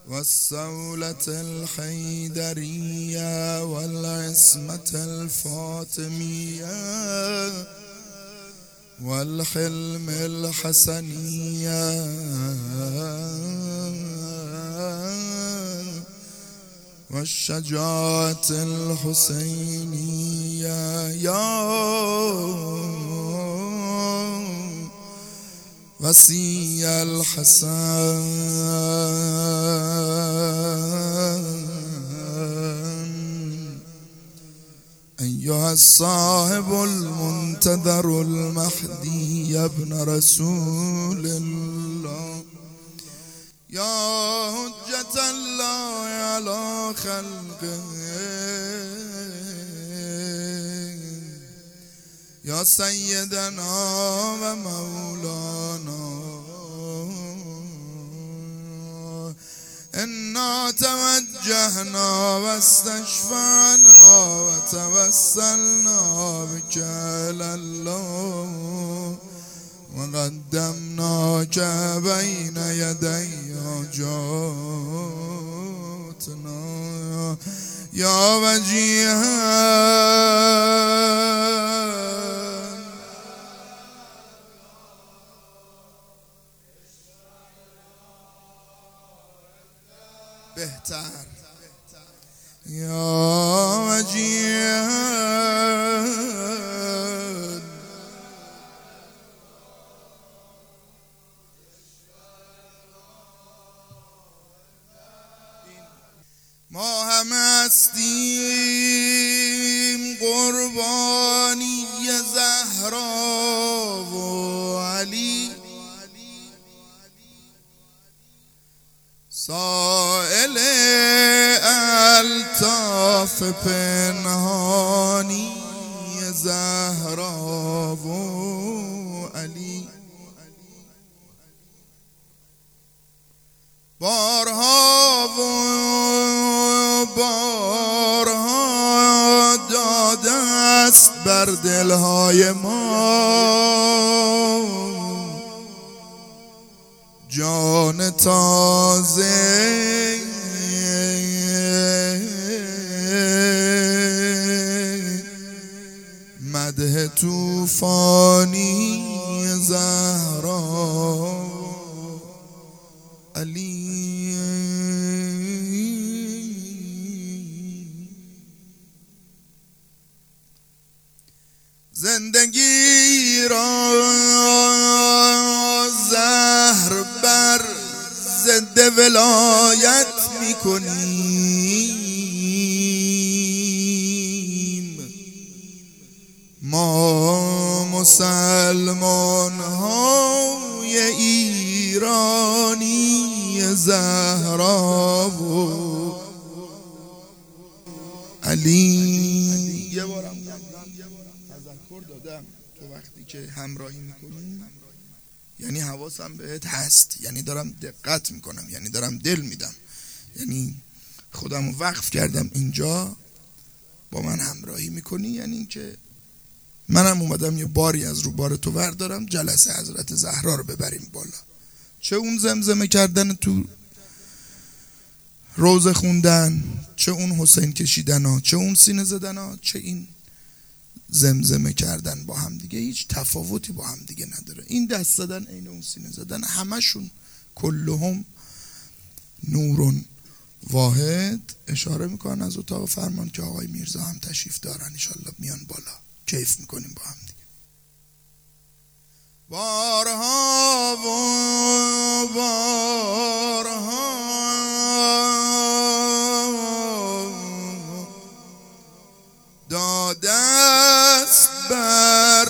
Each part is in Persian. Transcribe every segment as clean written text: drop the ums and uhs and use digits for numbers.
والصولة الحيدرية والعصمة الفاطمية والحلم الحسنية والشجاعة الحسينية يا وصي الحسن أيها الصاحب المنتظر المهدي يا ابن رسول الله يا حجة الله على خلقه يا سيدنا ومولانا إنا توجهنا واستشفعنا وتوسلنا بك إلى الله وقدمناك بين يدي حاجاتنا يا وجيها بهتر يا وجيها ما هم هستیم قربانی زهرا و علی سائل الطاف پنهانی زهرا و علی بارها و بارها داده است بر دلهای ما جان تازه مدح طوفانی زهرا علی زندگی را زهر بر ضد ولایت میکنیم ما مسلمان های ایرانی زهرا و علی. یه بارم تذکر دادم تو وقتی که همراهی میکنی یعنی حواسم بهت هست، یعنی دارم دقت میکنم، یعنی دارم دل میدم، یعنی خودم رو وقف کردم اینجا با من همراهی میکنی، یعنی این که منم اومدم یه باری از رو بار تو وردارم جلسه حضرت زهرا رو ببریم بالا. چه اون زمزمه کردن تو روزه خوندن، چه اون حسین کشیدن ها، چه اون سینه زدن ها، چه این زمزمه کردن با هم دیگه هیچ تفاوتی با هم دیگه نداره. این دست زدن عین اون سینه زدن، همشون کلهم نورون واحد. اشاره میکنن از اتاق فرمان که آقای میرزا هم تشریف دارن، انشالله میان بالا، کیف میکنیم با هم دیگه. بارها و بارها داده است بر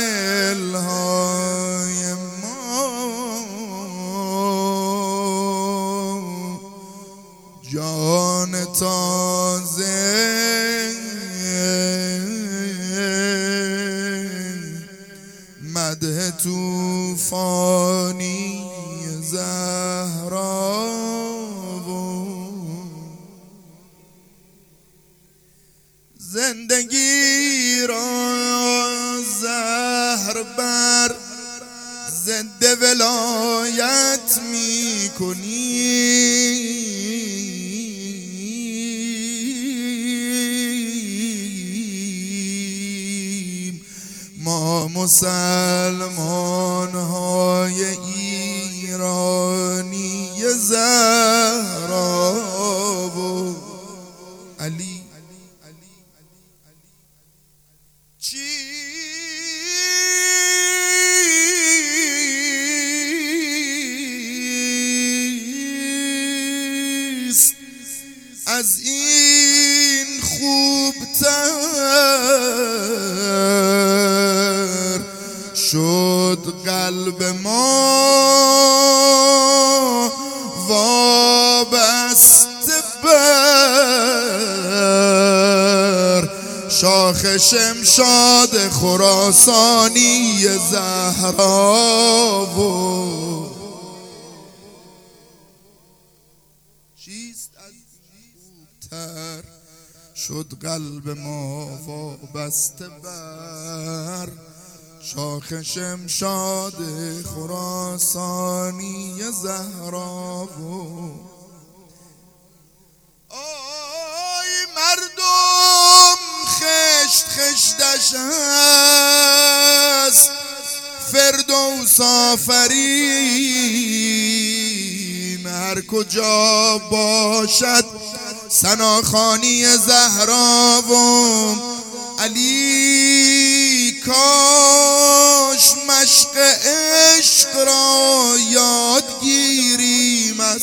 دلهای ما جان تازه مدح طوفانی زهرا و زندگی را زهر بر ضد ولایت می کنی مسلمان های ایرانی زهرا و علی چیست از این خوبتر شد قلب ما وابسته بر شاخ شمشاد خراسانی زهرا و چیست از خوبتر شد قلب ما وابسته بر شاخ شمشاد خراسانی زهرا و آی مردم خشت خشتش هست فردوس آفرین هر کجا باشد ثناخوانی زهرا و علی کاش مشق عشق را یاد گیریم از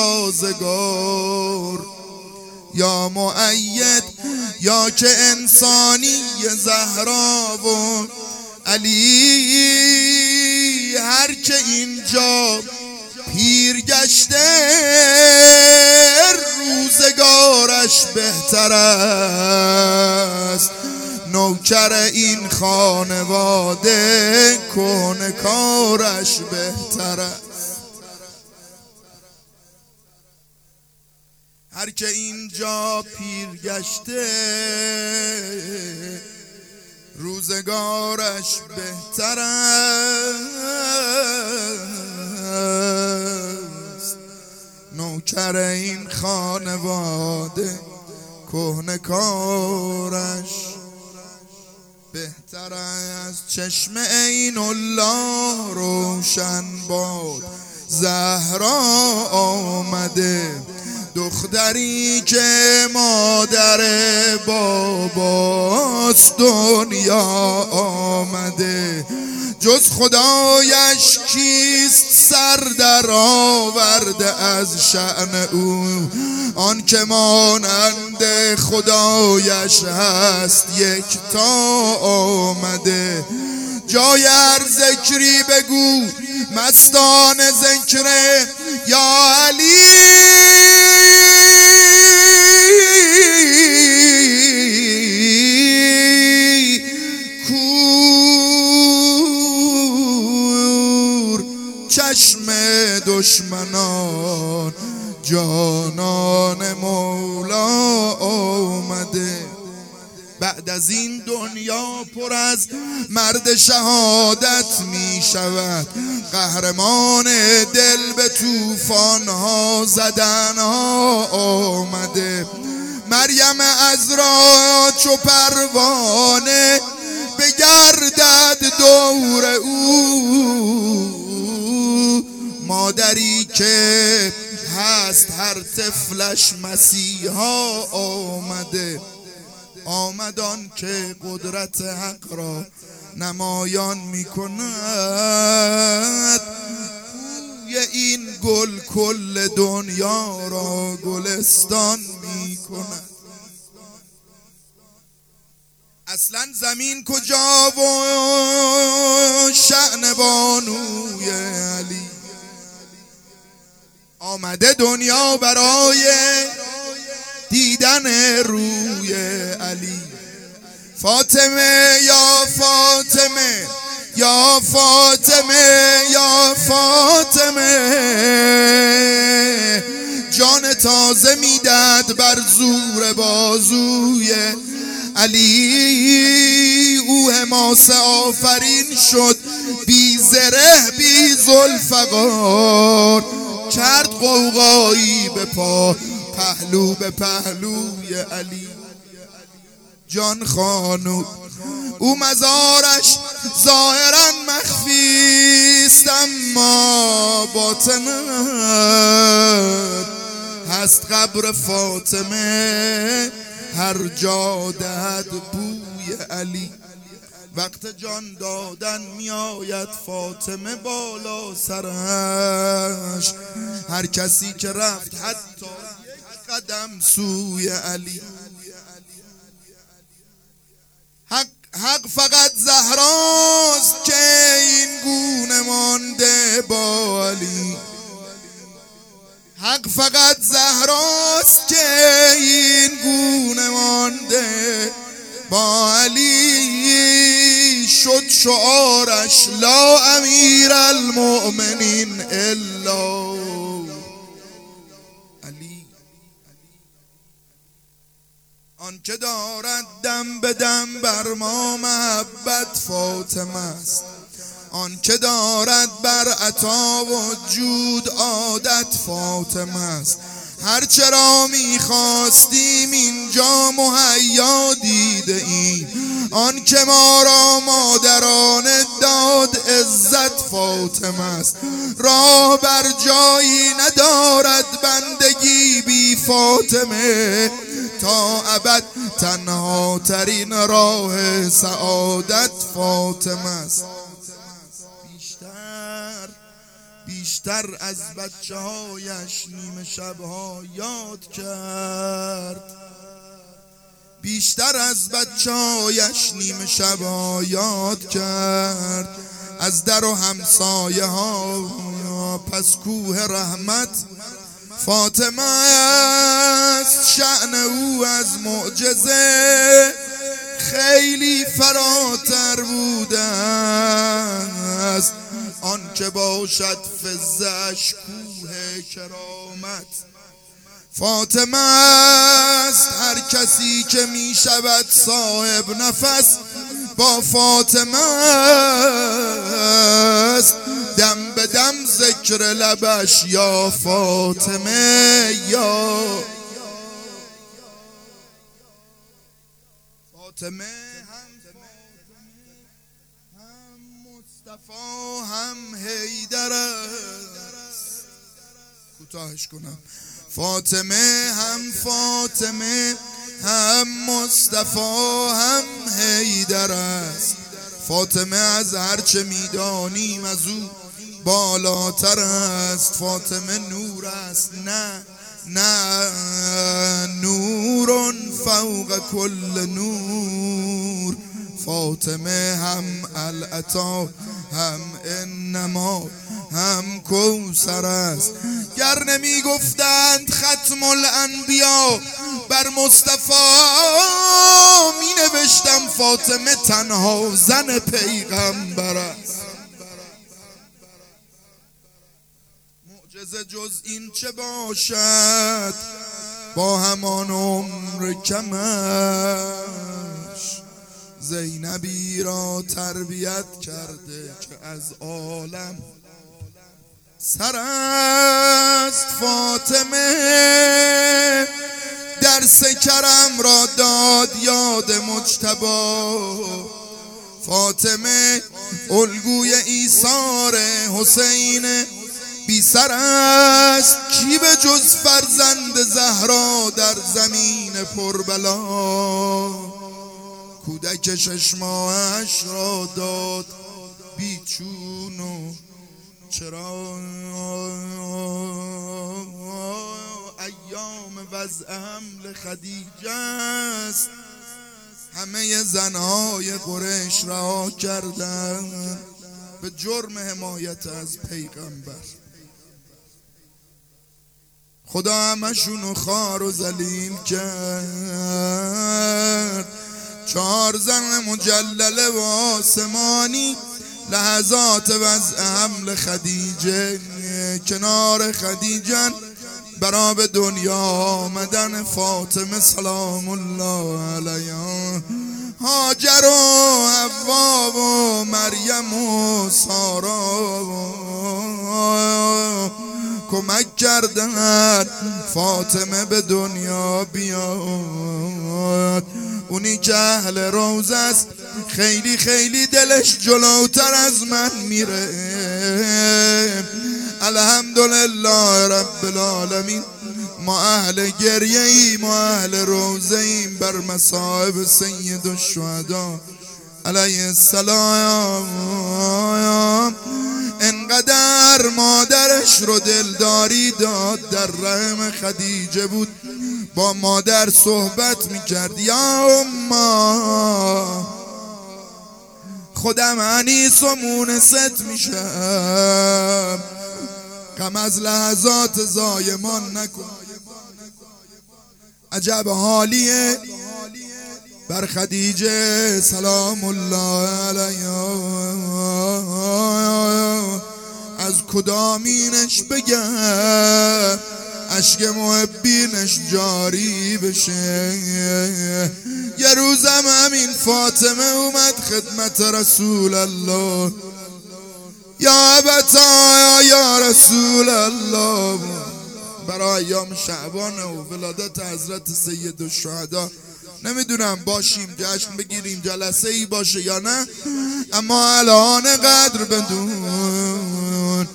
سازگار یا مؤید یا که انسانی زهرا و علی هر که اینجا پیر گشته روزگارش بهتر است نوکر این خانواده کهنه کارش بهتر است هر که اینجا پیر گشته روزگارش بهتر است نوکر این خانواده کهنه کارش بهتر است چشم عین الله روشن باد زهرا آمده دختری که مادر باباست دنیا آمده جز خدایش کیست سر در آورده از شأن او آن که مانند خدایش هست یکتا آمده جای هر ذکری بگو مستان ذکره یا علی کور چشم دشمنان جانان مولا آمده بعد از این دنیا پر از مرد شهادت می شود قهرمان دل به طوفان ها زدن ها آمده مریم عذرا چو پروانه بگردد دور او مادری که هست هر طفلش مسیحا آمده آمدان که قدرت حق را نمایان می کند کوی این گل کل دنیا را گلستان می کند اصلا زمین کجا و شأن بانوی علی آمده دنیا برای دیدن روی علی فاطمه یا فاطمه یا فاطمه یا فاطمه جان تازه میداد بر زور بازوی علی او حماسه آفرین شد بی زره بی ذوالفقار کرد قوقایی به پا پهلو به پهلوی علی جان خانو او مزارش ظاهرا مخفیست اما باطنت هست قبر فاطمه هر جا دهد بوی علی. وقت جان دادن میآید فاطمه بالا سرش، هر کسی که رفت حتی یک قدم سوی علی. حق فقط زهراست که این گونه مانده با علی. حق فقط زهراست که این گونه مانده با علی. شد شعارش لا امیر المؤمنین الا علی. آن که دارد دم به دم بر ما محبت فاطمه است، آن که دارد بر عطا و جود عادت فاطمه است. هر چرا میخواستیم اینجا مهیا دیده ایم، آن که ما را مادران داد عزت فاطمه است. راه بر جایی ندارد بندگی بی فاطمه، تا ابد تنها ترین راه سعادت فاطمه است. بیشتر از بچه هایش نیمه شبها یاد کرد، بیشتر از بچه هایش نیمه شبها یاد کرد. از در و همسایه ها پس کوه رحمت فاطمه است. شأن او از معجزه خیلی فراتر بوده است، آن که باشد فزش کوه کرامت فاطمه است. هر کسی که می شود صاحب نفس با فاطمه است، دم به دم ذکر لبش یا فاطمه یا فاطمه. هم مصطفی هم حیدر است، کوتاهش کنم. فاطمه هم مصطفی هم حیدر است. فاطمه از هرچه میدانیم از او بالاتر است. فاطمه نور است، نه نور فوق کل نور. فاطمه هم العطا هم انما هم کوثر است. گر نمی گفتند ختم الانبیا بر مصطفی، می نوشتم فاطمه تنها زن پیغمبر است. معجزه جز این چه باشد با همان عمر کمش، زینبی را تربیت کرده که از عالم سر است. فاطمه درس کرم را داد یاد مجتبی. فاطمه الگوی ایثار حسین بی سر است. کی به جز فرزند زهرا در زمین پربلا، کودک 6 ماهش را داد بیچون و چرا. ایام وضع حمل خدیجه است، همه زنهای قریش رها کردند به جرم حمایت از پیغمبر. خدا همشونو خوار و ذلیل کرد. 4 زن مجلله و آسمانی لحظات وضع حمل خدیجه کنار خدیجه برا به دنیا آمدن فاطمه سلام الله علیها. هاجر و حوا و مریم و سارا کمک کردن فاطمه به دنیا بیاد. اونی که اهل روزه است خیلی خیلی دلش جلوتر از من میره. الحمدلله رب العالمین. ما اهل گریه ایم، ما اهل روزه ایم بر مصائب سید الشهدا علیه السلام. انقدر مادرش رو دلداری داد، در رحم خدیجه بود، با مادر صحبت میکرد. یا اما خودم انیس و مونست میشم، غم از لحظات زایمان نکن. عجب حالیه بر خدیجه سلام الله علیها. از کدامینش بگم اشک محبینش جاری بشه. یه روزم همین فاطمه اومد خدمت رسول الله. یا ابتا یا رسول الله، برای ایام شعبان و ولادت حضرت سید الشهدا نمیدونم باشیم جشن بگیریم جلسه ای باشه یا نه، اما الان قدر بدون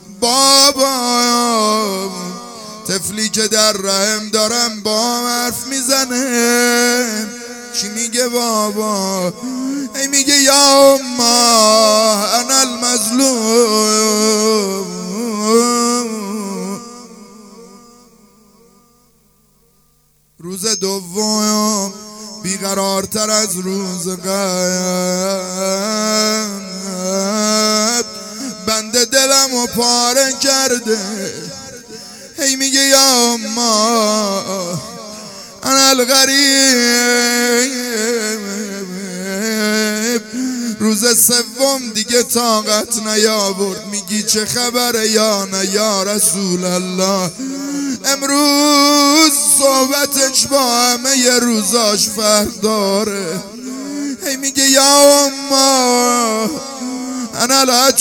بابا طفلی که در رحم دارم با حرف میزنه. چی میگه بابا؟ ای میگه یا اما انا المظلوم. روز دوم بیقرارتر از روز قبل، بنده دلمو پاره کرده. هی میگه یا اما انا الغریب. روز سوم دیگه طاقت نیاورد. میگی چه خبره یا نه یا رسول الله؟ امروز صحبتش با همه ی روزاش فرق داره. هی میگه یا اما انا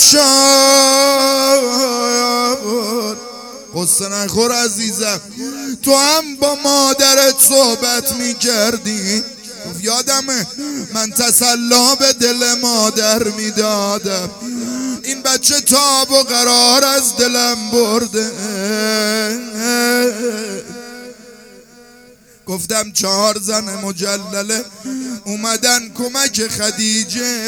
العطشان. قصه نخور عزیزم، تو هم با مادرت صحبت میکردی؟ یادمه من تسلا به دل مادر میدادم. این بچه تاب و قرار از دلم برده. گفتم 4 زن مجلله اومدن کمک خدیجه،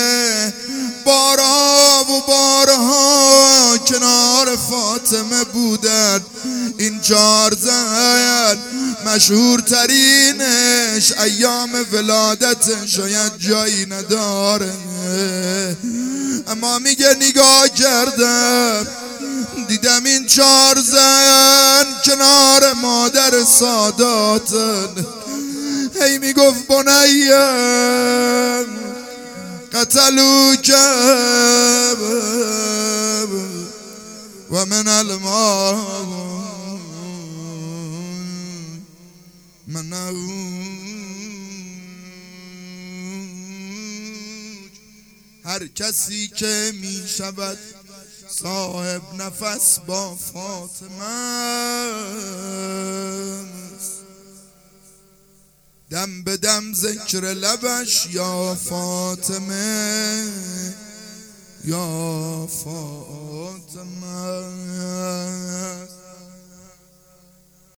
بارها و بارها کنار فاطمه بودن. این 4 زن مشهورترینش ایام ولادت شاید جایی نداره، اما میگه نگاه کردم دیدم این 4 زن کنار مادر ساداتن. هی میگفت بنیم قتلوک و من الماء منوج. هر کسی که می شود صاحب نفس با فاطمه، دم به دم ذکر لبش یا فاطمه یا فاطمه.